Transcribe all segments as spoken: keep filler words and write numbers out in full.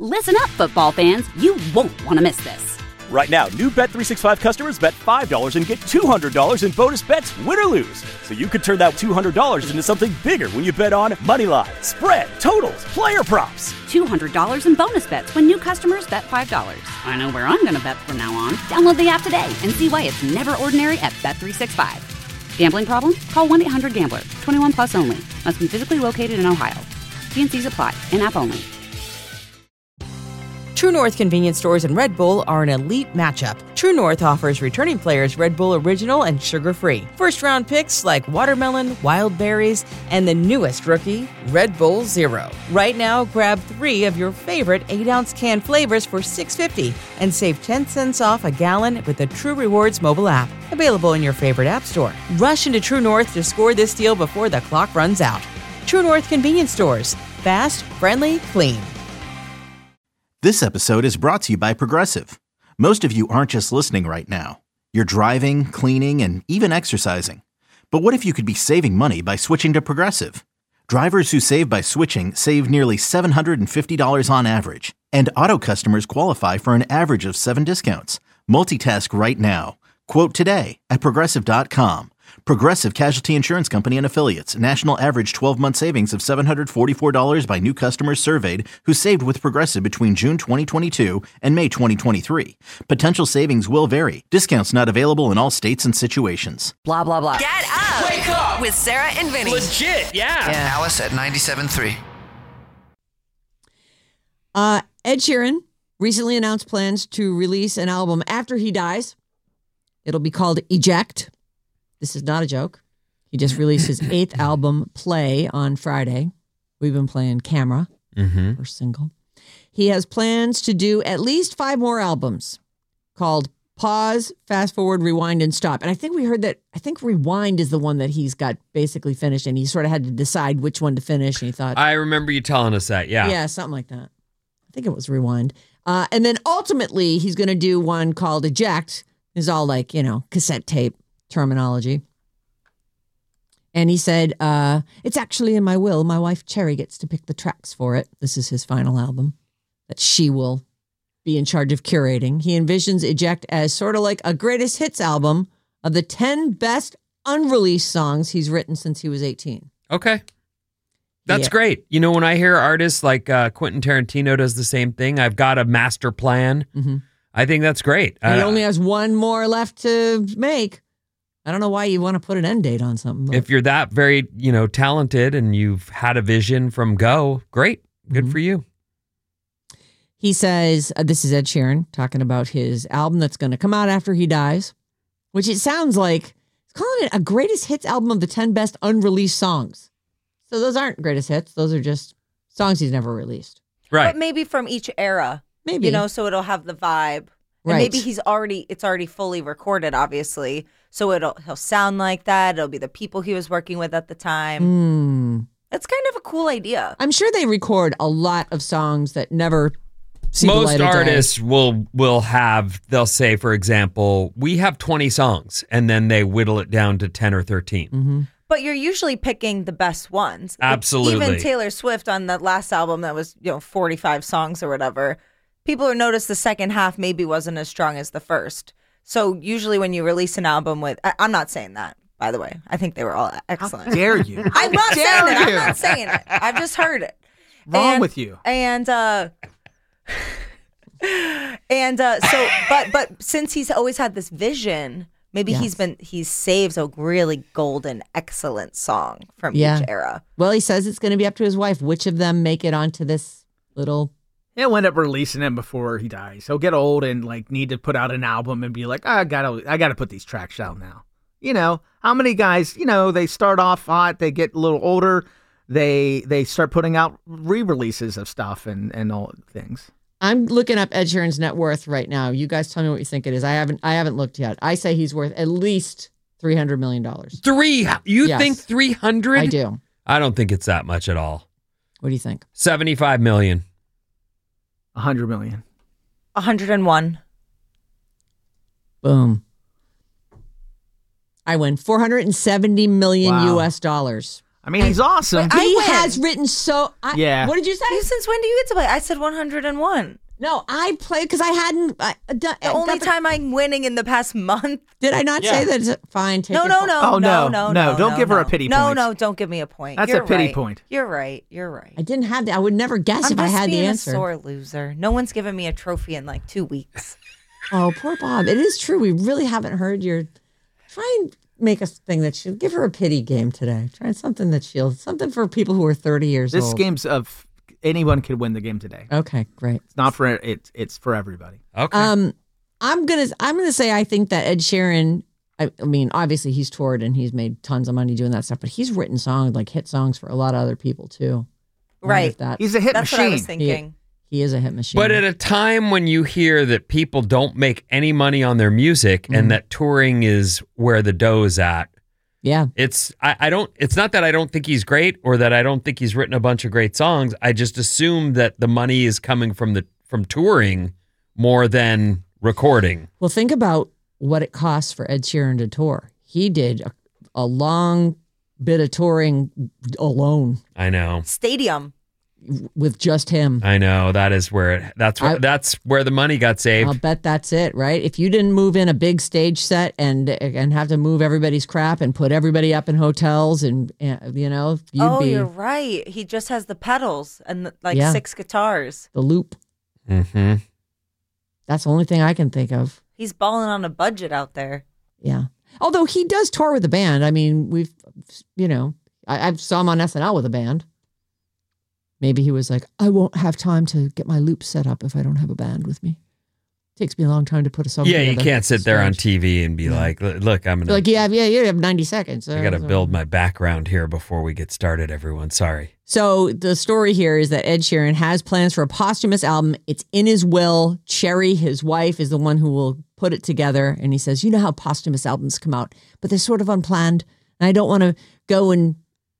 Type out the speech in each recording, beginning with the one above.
Listen up, football fans. You won't want to miss this. Right now, new Bet three sixty-five customers bet five dollars and get two hundred dollars in bonus bets, win or lose. So you could turn that two hundred dollars into something bigger when you bet on money line, spread, totals, player props. two hundred dollars in bonus bets when new customers bet five dollars. I know where I'm going to bet from now on. Download the app today and see why it's never ordinary at Bet three sixty-five. Gambling problem? Call one eight hundred gambler. twenty-one plus only. Must be physically located in Ohio. T and C's apply. In-app only. True North convenience stores and Red Bull are an elite matchup. True North offers returning players Red Bull Original and sugar-free. First-round picks like watermelon, wild berries, and the newest rookie, Red Bull Zero. Right now, grab three of your favorite eight-ounce can flavors for six dollars and fifty cents and save ten cents off a gallon with the True Rewards mobile app. Available in your favorite app store. Rush into True North to score this deal before the clock runs out. True North convenience stores. Fast, friendly, clean. This episode is brought to you by Progressive. Most of you aren't just listening right now. You're driving, cleaning, and even exercising. But what if you could be saving money by switching to Progressive? Drivers who save by switching save nearly seven hundred fifty dollars on average. And auto customers qualify for an average of seven discounts. Multitask right now. Quote today at Progressive dot com. Progressive Casualty Insurance Company and Affiliates. National average twelve-month savings of seven hundred forty-four dollars by new customers surveyed who saved with Progressive between June twenty twenty-two and May twenty twenty-three. Potential savings will vary. Discounts not available in all states and situations. Blah, blah, blah. Get up! Wake up! With Sarah and Vinny. Legit, yeah. yeah. Alice at ninety-seven point three. Uh, Ed Sheeran recently announced plans to release an album after he dies. It'll be called Eject. This is not a joke. He just released his eighth album, Play, on Friday. We've been playing Camera, mm-hmm. first single. He has plans to do at least five more albums called Pause, Fast Forward, Rewind, and Stop. And I think we heard that, I think Rewind is the one that he's got basically finished, and he sort of had to decide which one to finish, and he thought... I remember you telling us that, yeah. Yeah, something like that. I think it was Rewind. Uh, and then ultimately, he's going to do one called Eject. It's all like, you know, cassette tape terminology. And he said, uh, it's actually in my will. My wife, Cherry, gets to pick the tracks for it. This is his final album that she will be in charge of curating. He envisions Eject as sort of like a greatest hits album of the ten best unreleased songs he's written since he was eighteen. Okay. That's yeah. great. You know, when I hear artists like uh, Quentin Tarantino does the same thing, I've got a master plan. Mm-hmm. I think that's great. And he uh, only has one more left to make. I don't know why you want to put an end date on something. But. If you're that very, you know, talented and you've had a vision from go, great. Good mm-hmm. for you. He says, uh, this is Ed Sheeran talking about his album that's going to come out after he dies, which it sounds like he's calling it a greatest hits album of the ten best unreleased songs. So those aren't greatest hits. Those are just songs he's never released. Right. But maybe from each era. Maybe. You know, so it'll have the vibe. And Right. maybe he's already, it's already fully recorded, obviously. So it'll, he'll sound like that. It'll be the people he was working with at the time. Mm. It's kind of a cool idea. I'm sure they record a lot of songs that never see the Most light of day. artists will will have, they'll say, for example, we have twenty songs, and then they whittle it down to ten or thirteen. Mm-hmm. But you're usually picking the best ones. Like, Absolutely. even Taylor Swift on that last album that was, you know, forty-five songs or whatever, people who noticed the second half maybe wasn't as strong as the first. So usually when you release an album with, I, I'm not saying that, by the way. I think they were all excellent. How dare you? I'm not dare saying it. you? I'm not saying it. I've just heard it. Wrong And- with you. And uh and uh so but but since he's always had this vision, maybe he's Yes. been he's saved a really golden, excellent song from Yeah. each era. Well, he says it's going to be up to his wife which of them make it onto this little... He'll end up releasing him before he dies. He'll get old and like need to put out an album and be like, oh, I gotta, I gotta put these tracks out now. You know, how many guys? You know, they start off hot, they get a little older, they they start putting out re-releases of stuff and and all things. I'm looking up Ed Sheeran's net worth right now. You guys tell me what you think it is. I haven't, I haven't looked yet. I say he's worth at least three hundred million dollars. Three? You Yes. think three hundred? I do. I don't think it's that much at all. What do you think? seventy-five million. A hundred million. one hundred one. Boom. I win four hundred seventy million Wow. U S dollars. I mean, he's awesome. Wait, I he win. has written so. I, Yeah. What did you say? You- Since when do you get to play? I said one hundred one. No, I played because I hadn't. I, I, The I only got the- time I'm winning in the past month. Did I not Yeah. say that? It's, fine. Take No, your no, point. no, Oh, no, no, no, no, no. don't give her a no. pity No, point. no, don't give me a point. That's a You're pity right. point. You're right. You're right. I didn't have that. I would never guess I'm if I just had being the a answer. sore loser. No one's given me a trophy in like two weeks. Oh, poor Bob. It is true. We really haven't heard your. Try and make a thing that she'll give her a pity game today. Try something that she'll something for people who are thirty years This old. game's of anyone could win the game today. Okay, great. It's not for it's it's for everybody. Okay. Um, I'm gonna I'm gonna say I think that Ed Sheeran. I, I mean, obviously he's toured and he's made tons of money doing that stuff, but he's written songs like hit songs for a lot of other people too. I wonder Right. if That He's a hit That's machine. what I was thinking. he is a hit machine. But at a time when you hear that people don't make any money on their music Mhm. and that touring is where the dough is at, yeah, it's I, I don't it's not that I don't think he's great or that I don't think he's written a bunch of great songs. I just assume that the money is coming from the from touring more than recording. well, think about what it costs for Ed Sheeran to tour. He did a, a long bit of touring alone I know. Stadium. with just him. I know. That is where it, that's where I- that's where the money got saved. I'll bet that's it, right? If you didn't move in a big stage set and and have to move everybody's crap and put everybody up in hotels and, and you know, you'd Oh, be you're right. He just has the pedals and the, like Yeah. six guitars. the loop. Mm-hmm. That's the only thing I can think of. He's balling on a budget out there. Yeah. Although he does tour with a band. I mean, we've, you know, I, I saw him on S N L with a band. Maybe he was like, I won't have time to get my loop set up if I don't have a band with me. Takes me a long time to put a song Yeah, together. you can't sit there on Strange. T V and be Yeah. like, "Look, I'm gonna." Like, yeah, yeah, you have ninety seconds. I got to build my background here before we get started. Everyone, sorry. So the story here is that Ed Sheeran has plans for a posthumous album. It's in his will. Cherry, his wife, is the one who will put it together. And he says, you know how posthumous albums come out, but they're sort of unplanned. And I don't want to go and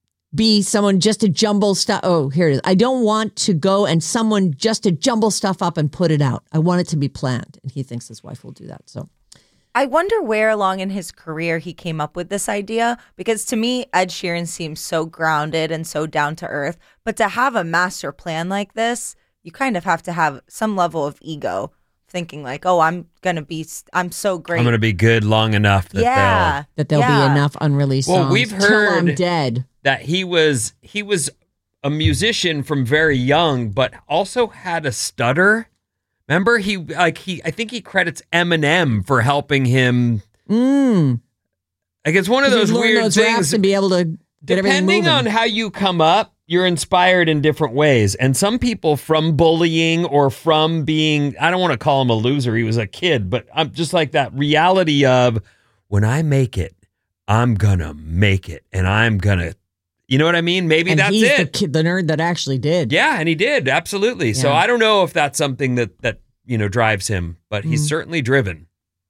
be someone just to jumble stuff. Oh, here it is. I don't want to go and someone just to jumble stuff up and put it out. I want it to be planned. And he thinks his wife will do that. So I wonder where along in his career he came up with this idea, because to me, Ed Sheeran seems so grounded and so down to earth. But to have a master plan like this, you kind of have to have some level of ego, thinking like, oh, I'm going to be, I'm so great. I'm going to be good long enough that yeah. that there'll yeah. be enough unreleased Well, songs we've till I'm heard- dead. that he was he was a musician from very young, but also had a stutter. Remember, he like he I think he credits Eminem for helping him. Mm. Like it's one of He'd those learn weird those raps things. and be able to get everything Depending moving. on how you come up, you're inspired in different ways. And some people from bullying or from being, I don't want to call him a loser. He was a kid, but I'm just like that reality of when I make it, I'm gonna make it, and I'm gonna, you know what I mean? Maybe and that's he's it. the kid, the nerd that actually did. Yeah, and he did, absolutely. So Yeah. I don't know if that's something that that you know drives him, but he's Mm. certainly driven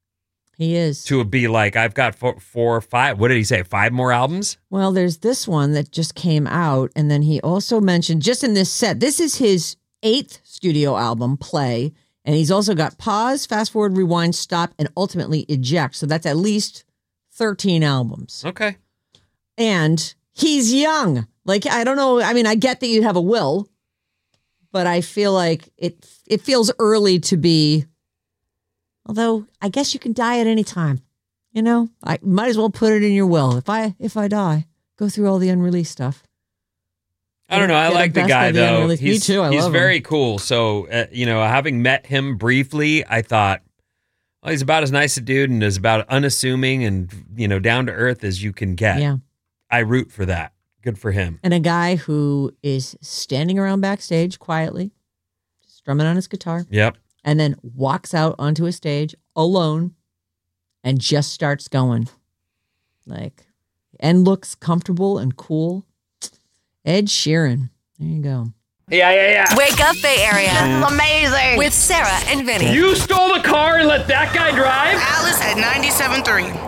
He is. to be like, I've got four, four, five. What did he say? Five more albums? Well, there's this one that just came out, and then he also mentioned just in this set. This is his eighth studio album, Play, and he's also got Pause, Fast Forward, Rewind, Stop, and ultimately Eject. So that's at least thirteen albums. Okay. And he's young. Like, I don't know. I mean, I get that you have a will, but I feel like it it feels early to be, although I guess you can die at any time. You know, I might as well put it in your will. If I if I die, go through all the unreleased stuff. I don't know. I Get like the best guy by the though. unreleased. Me He's, too. I he's love him. very cool. So uh, you know, having met him briefly, I thought, well, he's about as nice a dude and as about unassuming and you know down to earth as you can get. Yeah. I root for that. Good for him. And a guy who is standing around backstage quietly, strumming on his guitar, Yep. and then walks out onto a stage alone and just starts going. Like, and looks comfortable and cool. Ed Sheeran. There you go. Yeah, yeah, yeah. Wake up, Bay Area. This is amazing. With Sarah and Vinny. You stole the car and let that guy drive? Alice at ninety-seven point three.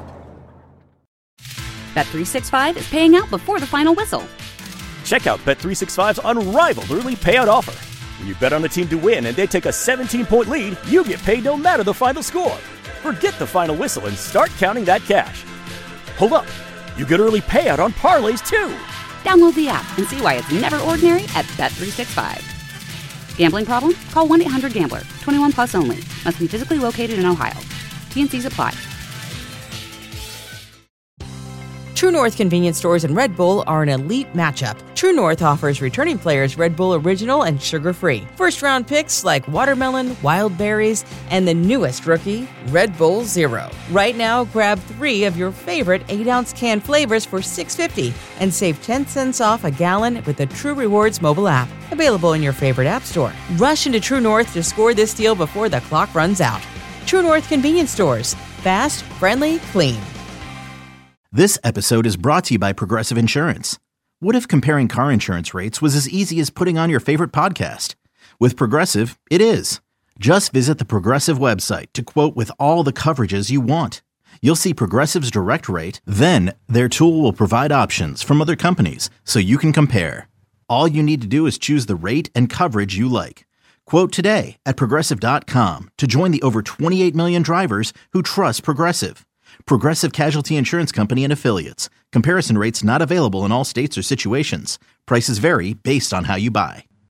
Bet three sixty-five is paying out before the final whistle. Check out Bet three sixty-five's unrivaled early payout offer. When you bet on a team to win and they take a seventeen-point lead, you get paid no matter the final score. Forget the final whistle and start counting that cash. Hold up. You get early payout on parlays, too. Download the app and see why it's never ordinary at Bet three sixty-five. Gambling problem? Call one eight hundred gambler. twenty-one plus only. Must be physically located in Ohio. T and C's apply. True North convenience stores and Red Bull are an elite matchup. True North offers returning players Red Bull Original and sugar-free. First-round picks like watermelon, wild berries, and the newest rookie, Red Bull Zero. Right now, grab three of your favorite eight ounce can flavors for six dollars and fifty cents and save ten cents off a gallon with the True Rewards mobile app. Available in your favorite app store. Rush into True North to score this deal before the clock runs out. True North convenience stores. Fast, friendly, clean. This episode is brought to you by Progressive Insurance. What if comparing car insurance rates was as easy as putting on your favorite podcast? With Progressive, it is. Just visit the Progressive website to quote with all the coverages you want. You'll see Progressive's direct rate, then their tool will provide options from other companies so you can compare. All you need to do is choose the rate and coverage you like. Quote today at Progressive dot com to join the over twenty-eight million drivers who trust Progressive. Progressive Casualty Insurance Company and Affiliates. Comparison rates not available in all states or situations. Prices vary based on how you buy.